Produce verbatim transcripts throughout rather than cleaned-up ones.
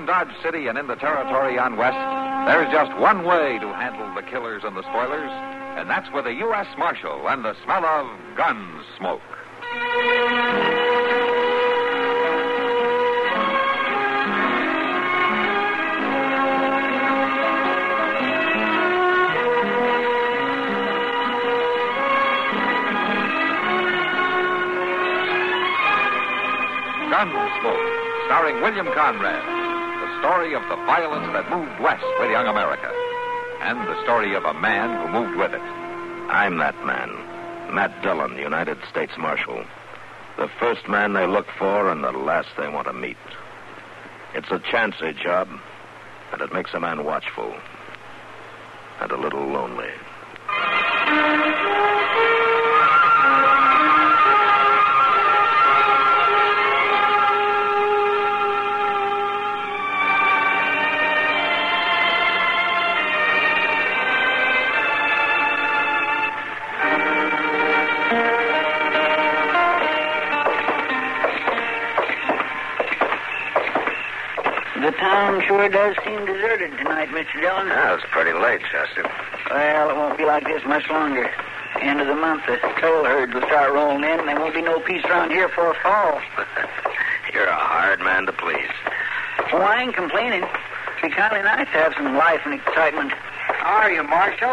Dodge City and in the territory on west, there's just one way to handle the killers and the spoilers, and that's with a U S Marshal and the smell of gun smoke. Gunsmoke, starring William Conrad. The story of the violence that moved west with young America. And the story of a man who moved with it. I'm that man. Matt Dillon, United States Marshal. The first man they look for and the last they want to meet. It's a chancy job, and it makes a man watchful. And a little lonely. The town sure does seem deserted tonight, Mister Dillon. Yeah, it's pretty late, Chester. Well, it won't be like this much longer. End of the month, the trail herds will start rolling in, and there won't be no peace around here for fall. You're a hard man to please. Oh, I ain't complaining. It'd be kind of nice to have some life and excitement. How are you, Marshal?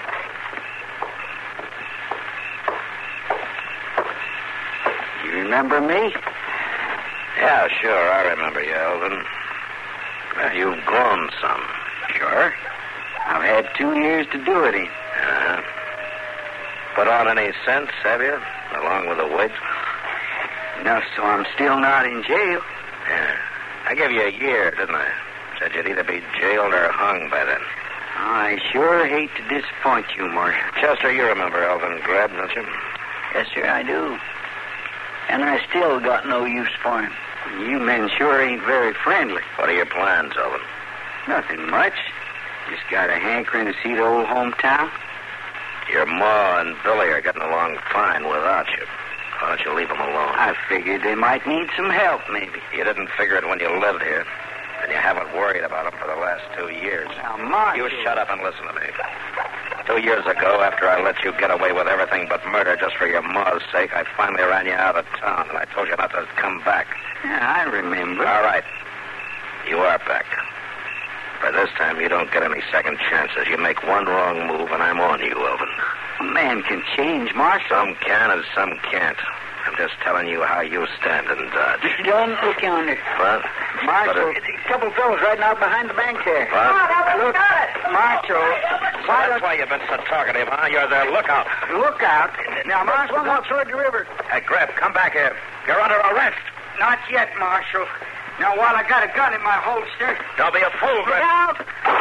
You remember me? Yeah, sure, I remember you, Elvin. Well, you've grown some. Sure. I've had two years to do it in. Uh, put on any sense, have you? Along with the weight? Enough so I'm still not in jail. Yeah. I gave you a year, didn't I? Said you'd either be jailed or hung by then. I sure hate to disappoint you, Marshal. Chester, you remember Elvin Greb, don't you? Yes, sir, I do. And I still got no use for him. You men sure ain't very friendly. What are your plans, Elvin? Nothing much. Just got a hankering to see the old hometown. Your Ma and Billy are getting along fine without you. Why don't you leave them alone? I figured they might need some help, maybe. You didn't figure it when you lived here. And you haven't worried about them for the last two years. Now, Marshal... You shut up and listen to me. Two years ago, after I let you get away with everything but murder just for your ma's sake, I finally ran you out of town, and I told you not to come back. Yeah, I remember. All right. You are back. For this time, you don't get any second chances. You make one wrong move, and I'm on you, Elvin. A man can change, Marshal. Some can and some can't. I'm just telling you how you stand in Dodge. Mister Dillon, look yonder. What? Marshal, What a couple fellows riding out behind the bank there. What? Look, Marshal. So that's why you've been so talkative, huh? You're their lookout. Lookout? Now, Marshal, I'm out toward the river. Hey, Greb, come back here. You're under arrest. Not yet, Marshal. Now, while I got a gun in my holster... Don't be a fool, Greb. Get out!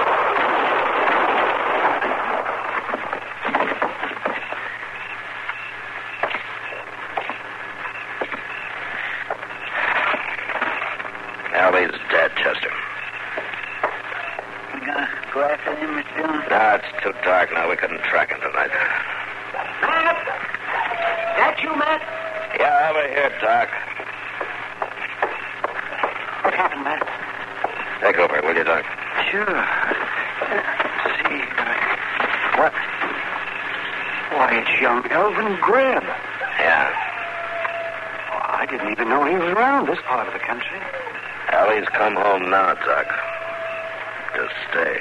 Allie's dead, Chester. We gotta go after him, Mister Dillon? No, it's too dark now. We couldn't track him tonight. Matt! That you, Matt? Yeah, over here, Doc. What happened, Matt? Take over, will you, Doc? Sure. Let's see. What? Why, it's young Elvin Greb. Yeah. Oh, I didn't even know he was around this part of the country. Allie's come home now, Doc. Just stay.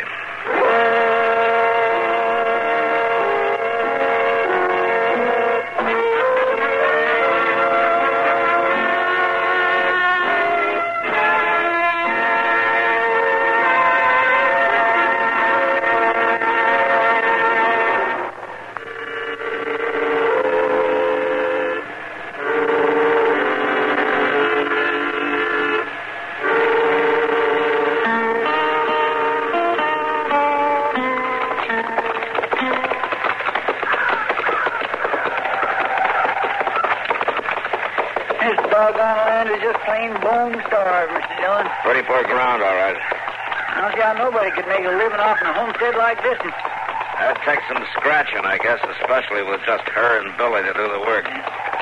Doggone land is just plain bone starved, Mister Dillon. Pretty poor ground, all right. I don't see how nobody could make a living off in a homestead like this. That takes some scratching, I guess, especially with just her and Billy to do the work.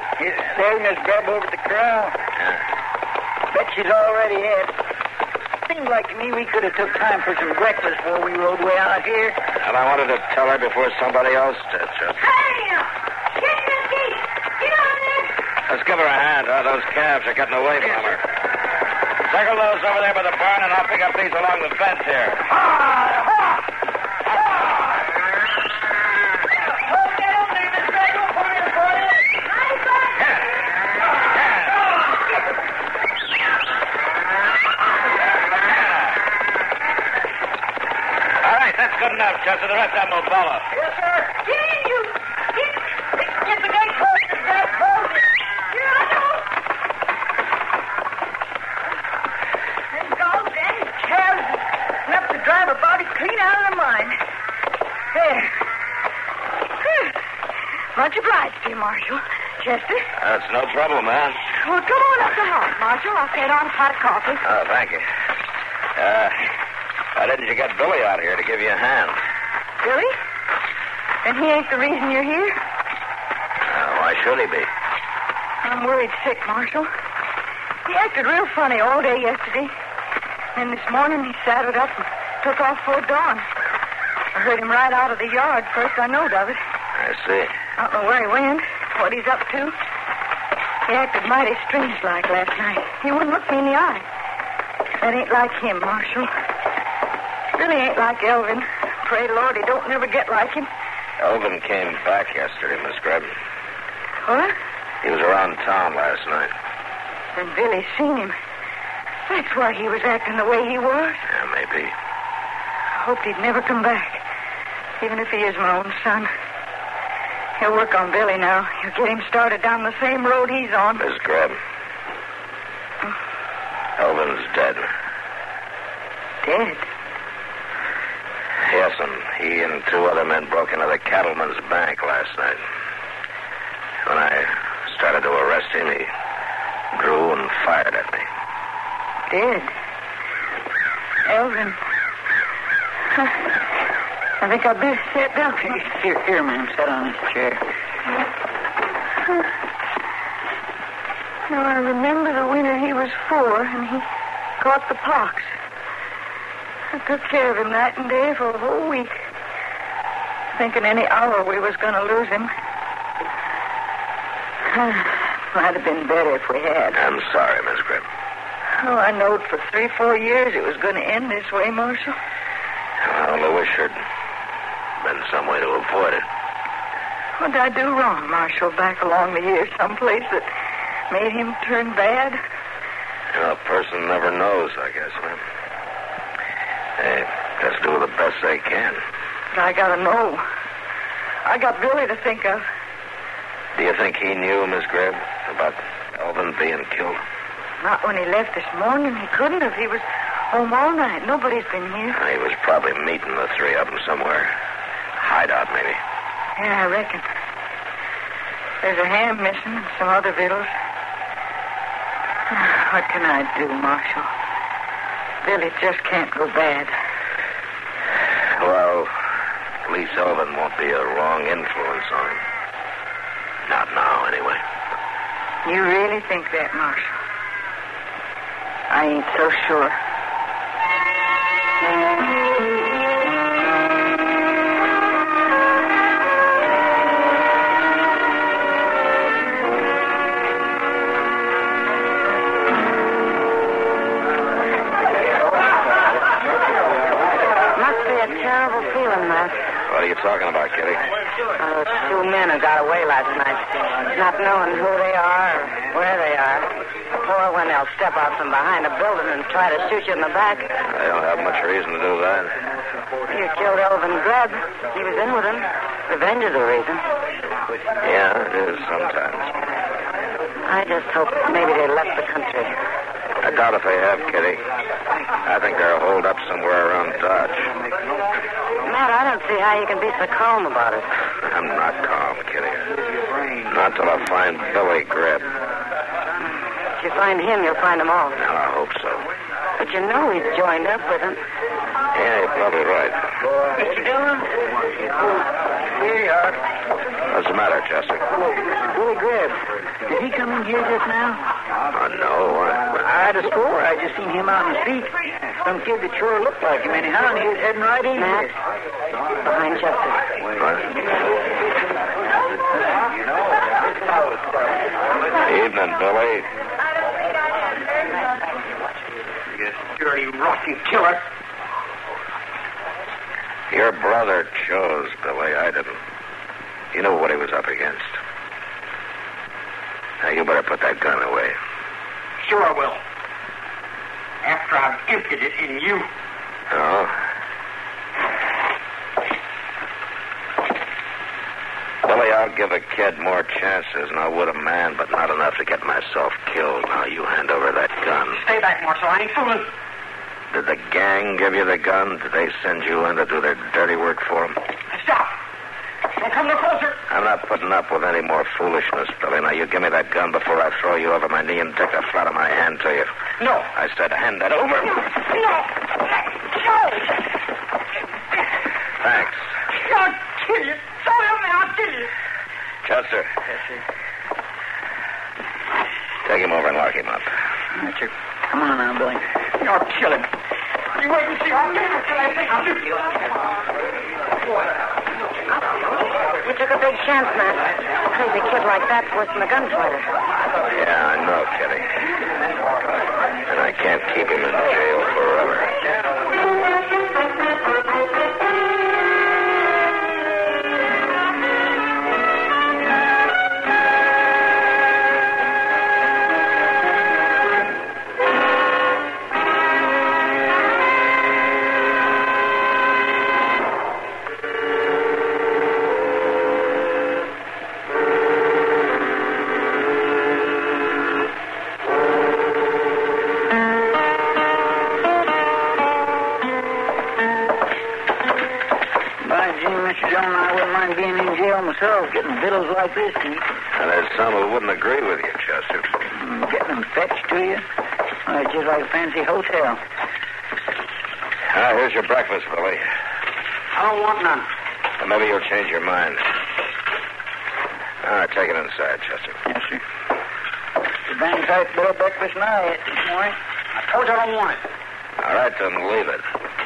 There's Miss Greb over at the corral. Yeah. Bet she's already hit. Seems like to me we could have took time for some breakfast before we rode way out here. And I wanted to tell her before somebody else did, Chester. Hey, now! Get in the gate! Get on there! Let's give her a hand. Uh, those calves are getting away from her. Circle those over there by the barn, and I'll pick up these along the fence here. That's good enough, Chester. The rest of them will follow. Yes, sir. Get in, you! Get, get the gate closed. That closed. Here I go. Them dogs and his calves enough to drive a body clean out of the mind. There. Whew. Much obliged to you, Marshal. Chester? That's no trouble, man. Well, come on up the house, Marshal. I'll set on a pot of coffee. Oh, thank you. Uh, why didn't you get Billy out here to give you a hand? Billy? Then he ain't the reason you're here? Uh, why should he be? I'm worried sick, Marshal. He acted real funny all day yesterday. And this morning he saddled up and took off before dawn. I heard him right out of the yard. First I knowed of it. I see. I don't know where he went, what he's up to. He acted mighty strange-like last night. He wouldn't look me in the eye. That ain't like him, Marshal. Really ain't like Elvin. Pray Lord he don't never get like him. Elvin came back yesterday, Miss Greb. What? He was around town last night. Then Billy seen him. That's why he was acting the way he was. Yeah, maybe. I hoped he'd never come back. Even if he is my own son. He'll work on Billy now. He'll get him started down the same road he's on. Miss Greb. Oh. Elvin's dead. Dead? Yes, and he and two other men broke into the cattleman's bank last night. When I started to arrest him, he drew and fired at me. Dead? Elvin. I think I'd better sit down. Here, here, ma'am. Sit on this chair. Now, I remember the winter he was four, and he caught the pox. I took care of him night and day for a whole week, thinking any hour we was going to lose him. Might have been better if we had. I'm sorry, Miss Greb. Oh, I knowed for three, four years it was going to end this way, Marshal. I only wish there'd been some way to avoid it. What did I do wrong, Marshal, back along the years, someplace that made him turn bad? You know, a person never knows, I guess, ma'am. They just do the best they can. But I gotta know. I got Billy to think of. Do you think he knew, Miss Greb, about Elvin being killed? Not when he left this morning. He couldn't have. He was home all night. Nobody's been here. He was probably meeting the three of them somewhere. Hideout, maybe. Yeah, I reckon. There's a ham missing and some other victuals. What can I do, Marshal? Billy just can't go bad. Well, at least Elvin won't be a wrong influence on him. Not now, anyway. You really think that, Marshal? I ain't so sure. Must be a terrible feeling, Matt. What are you talking about, Kitty? Those two men who got away last night, not knowing who they are or where they are. Or when they'll step out from behind a building and try to shoot you in the back. They don't have much reason to do that. You killed Elvin Greb. He was in with him. Revenge is the reason. Yeah, it is sometimes. I just hope maybe they left the country. I doubt if they have, Kitty. I think they're holed up somewhere around Dodge. Matt, I don't see how you can be so calm about it. I'm not calm, Kitty. Not till I find Billy Greb. If you find him, you'll find them all. Well, I hope so. But you know he's joined up with them. Yeah, you're probably right. Mister Dillon? Here you are. What's the matter, Chester? Billy Greb. Did he come in here just now? Oh, no. What? I had a score. I just seen him out in the street. Some kid that sure looked like him anyhow, and he was heading right in Matt? here. Behind Chester. What? Evening, Billy. You dirty, rotten killer. Your brother chose, Billy. I didn't. You knew what he was up against. Now, you better put that gun away. Sure I will. After I've emptied it in you. Oh? Billy, I'll give a kid more chances than I would a man, but not enough to get myself killed. Now, you hand over that gun. Stay back, Marshal. I ain't fooling. Did the gang give you the gun? Did they send you in to do their dirty work for them? Stop. Don't come no closer. I'm not putting up with any more foolishness, Billy. Now, you give me that gun before I throw you over my knee and take the flat of my hand to you. No. I said hand that over. No. No. Thanks. I'll kill you. So help me, I'll kill you. Chester. Yes, sir. Take him over and lock him up. All right, sir. Come on now, Billy. I'll kill him. You wait and see. I'll kill him until I think I'll do you. We took a big chance, Matt. A crazy kid like that's worse than a gunfighter. Yeah, I know, Kitty. And I can't keep him in jail forever. Myself, getting vittles like this, and And there's some who wouldn't agree with you, Chester. mm, getting them fetched to you. Well, it's just like a fancy hotel. Ah, here's your breakfast, Billy. I don't want none. And maybe you'll change your mind. All right, take it inside, Chester. Yes, sir. The dang sight better breakfast than I ate this morning. I told you I don't want it. All right, then leave it.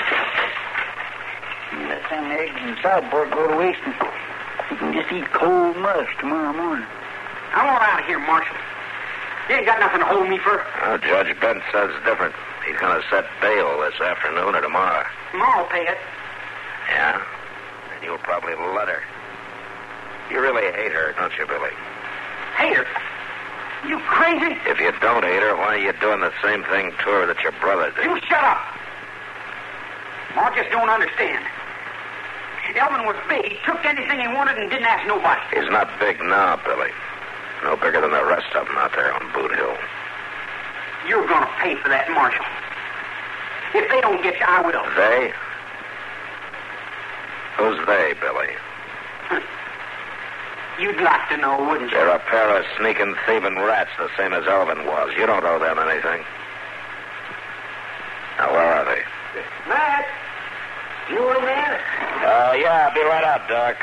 Let them eggs and sideboard go to waste. You can just eat cold mush tomorrow morning. I want out of here, Marshal. You ain't got nothing to hold me for. Oh, Judge Bent says different. He's going to set bail this afternoon or tomorrow. Tomorrow will pay it. Yeah? And you'll probably let her. You really hate her, don't you, Billy? Hate her? You crazy? If you don't hate her, why are you doing the same thing to her that your brother did? You shut up. Ma just don't understand. Elvin was big. He took anything he wanted and didn't ask nobody. He's not big now, Billy. No bigger than the rest of them out there on Boot Hill. You're going to pay for that, Marshal. If they don't get you, I will. They? Who's they, Billy? You'd like to know, wouldn't you? They're a pair of sneaking, thieving rats, the same as Elvin was. You don't owe them anything. Now, where are they? Matt, you in there? Uh, yeah, I'll be right out, Doc.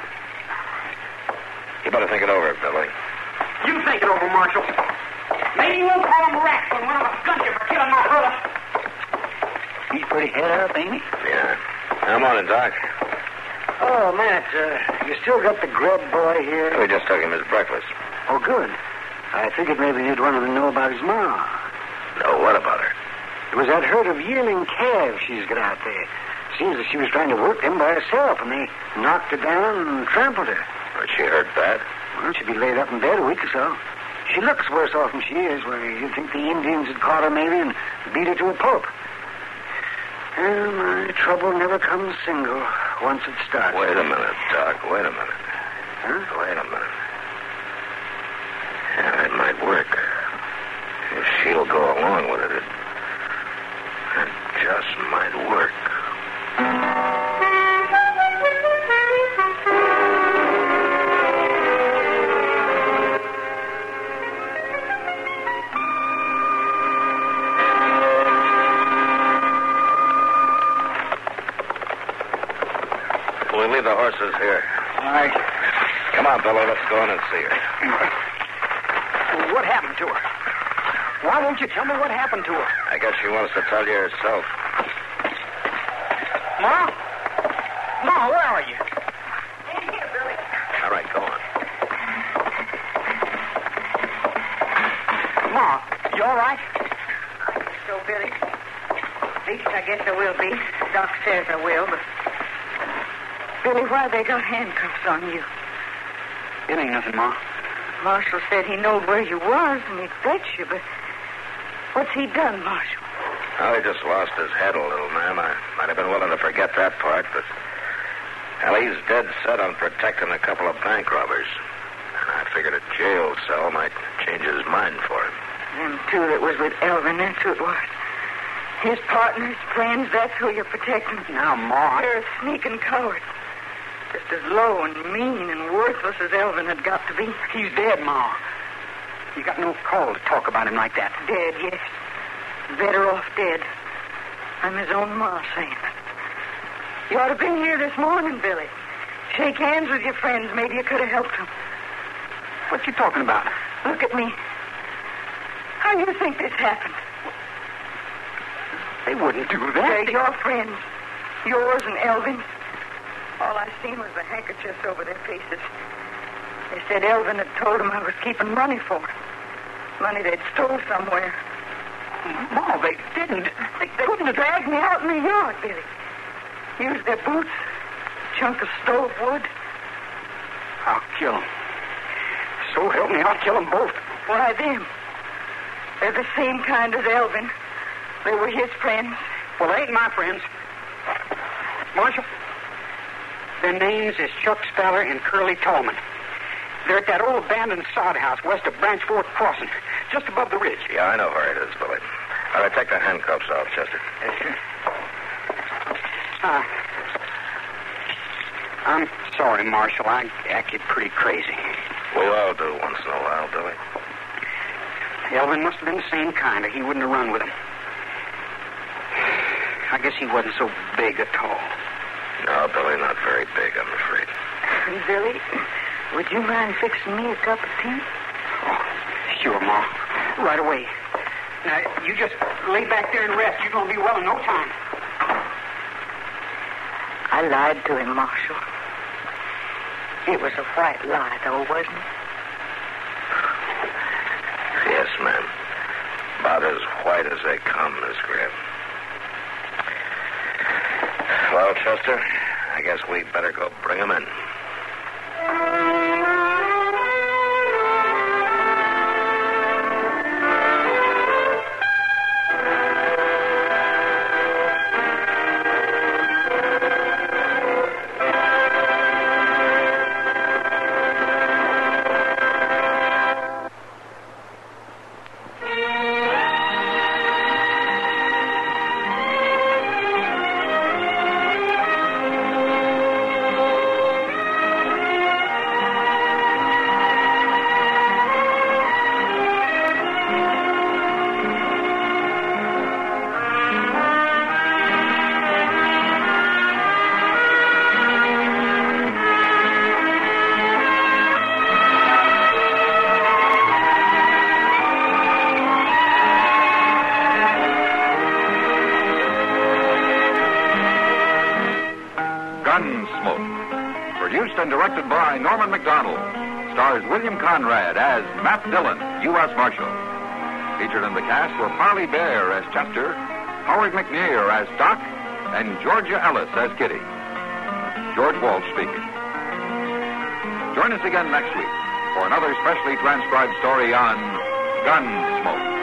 You better think it over, Billy. You think it over, Marshal. Maybe you won't call them rats when one of us guns you for killing my brother. He's pretty head up, ain't he? Yeah. Come on in, Doc. Oh, Matt, uh, you still got the grub boy here? We just took him his breakfast. Oh, good. I figured maybe you'd want to know about his mom. No, what about her? It was that herd of yearling calves she's got out there. Seems that she was trying to work them by herself, and they knocked her down and trampled her. Was she hurt bad? Well, she'd be laid up in bed a week or so. She looks worse off than she is, where you'd think the Indians had caught her maybe and beat her to a pulp. Well, my trouble never comes single once it starts. Wait a minute, Doc. Wait a minute. Huh? Wait a minute. Yeah, it might work. If she'll go along with it, it, it just might work. We'll leave the horses here. All right. Come on, Billy. Let's go in and see her. what happened to her. Why won't you tell me what happened to her? I guess she wants to tell you herself. Ma? Ma, where are you? In here, Billy. All right, go on. Ma, you all right? I think so, Billy. At least I guess I will be. Doc says I will, but... Billy, why they got handcuffs on you? It ain't nothing, Ma. Marshall said he knowed where you was and he'd fetch you, but what's he done, Marshall? Well, he just lost his head a little, ma'am. I might have been willing to forget that part, but... Well, he's dead set on protecting a couple of bank robbers. And I figured a jail cell might change his mind for him. Them two that was with Elvin, that's who it was. His partners, friends, that's who you're protecting. Now, Ma... You're a sneaking coward. Just as low and mean and worthless as Elvin had got to be. He's dead, Ma. You got no call to talk about him like that. Dead, yes. Better off dead. I'm his own ma saying it. You ought to have been here this morning, Billy. Shake hands with your friends. Maybe you could have helped them. What you talking about? Look at me. How do you think this happened? They wouldn't do that. They're your friends. Yours and Elvin's. All I seen was the handkerchiefs over their faces. They said Elvin had told them I was keeping money for them. Money they'd stole somewhere. Ma, they didn't. They, they couldn't have dragged me out in the yard, Billy. Used their boots, a chunk of stove wood. I'll kill them. So help me, I'll kill them both. Why, them? They're the same kind as Elvin. They were his friends. Well, they ain't my friends. Marshal, their names is Chuck Staller and Curly Tallman. They're at that old abandoned sod house west of Branch Fork Crossing, just above the ridge. Yeah, I know where it is, Billy. All right, take the handcuffs off, Chester. Yes, sir. Uh, I'm sorry, Marshal. I acted pretty crazy. We all do once in a while, Billy. Elvin must have been the same kind, or he wouldn't have run with him. I guess he wasn't so big at all. No, Billy, not very big, I'm afraid. Billy, would you mind fixing me a cup of tea? Oh, sure, Ma. Right away. Now, you just lay back there and rest. You're going to be well in no time. I lied to him, Marshal. It was a white lie, though, wasn't it? Yes, ma'am. About as white as they come, Miss Graham. Well, Chester, I guess we better go bring him in. Gunsmoke, produced and directed by Norman McDonald, stars William Conrad as Matt Dillon, U S Marshal. Featured in the cast were Parley Bear as Chester, Howard McNear as Doc, and Georgia Ellis as Kitty. George Walsh speaking. Join us again next week for another specially transcribed story on Gunsmoke.